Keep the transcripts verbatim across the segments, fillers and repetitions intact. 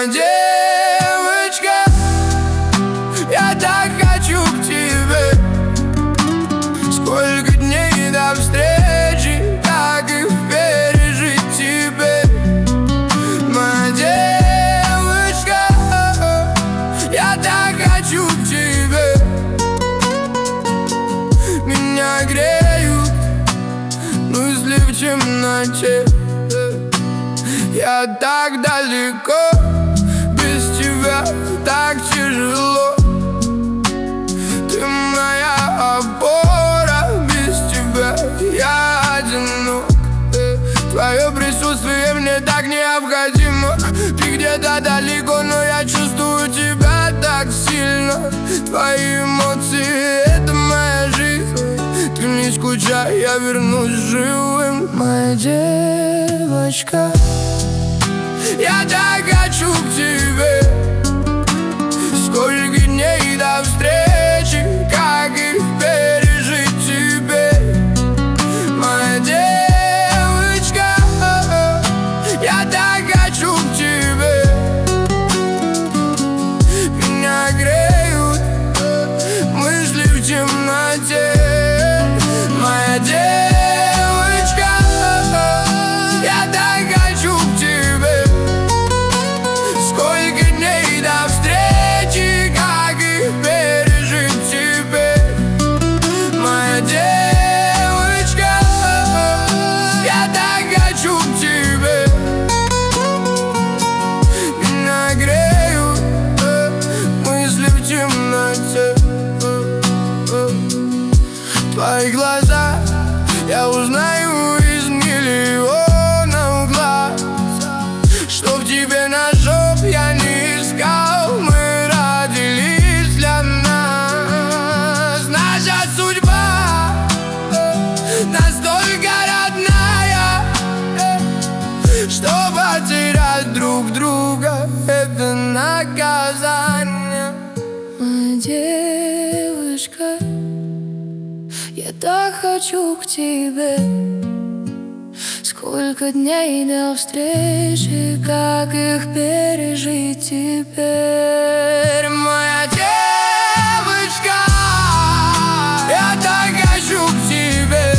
Моя девочка, я так хочу к тебе. Сколько дней до встречи, как их пережить теперь? Моя девочка, я так хочу к тебе. Меня греют мысли в темноте. Я так далеко, без тебя так тяжело. Ты моя опора, без тебя я одинок. Твое присутствие мне так необходимо. Ты где-то далеко, но я чувствую тебя так сильно. Твои эмоции — это моя жизнь. Ты не скучай, я вернусь живым. Моя девочка, я так хочу к тебе. Сколько дней до встречи, как их пережить теперь? Моя девочка, я так хочу к тебе. Меня греют мысли в темноте. Моя девочка, я так хочу к тебе. Сколько дней до встречи, как их пережить теперь? Моя девочка, я так хочу к тебе. Меня греют мысли в темноте. Твои глаза я узнаю из миллионов глаз. Что в тебе нашел, я не искал. Мы родились для нас. Наша судьба настолько родная, что потерять друг друга — это наказание. Моя девочка, я так хочу к тебе. Сколько дней до встречи, как их пережить теперь? Моя девочка, я так хочу к тебе.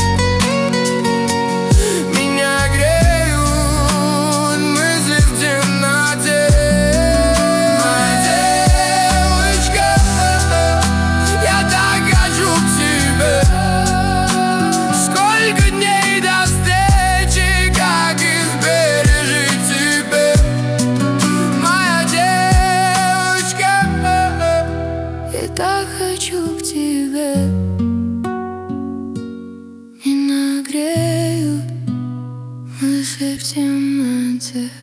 Меня греют мысли в темноте. Моя девочка, я так хочу к тебе. Сколько дней до встречи, как их пережить теперь? Моя девочка, я так хочу к тебе. И нагреют мысли в темноте.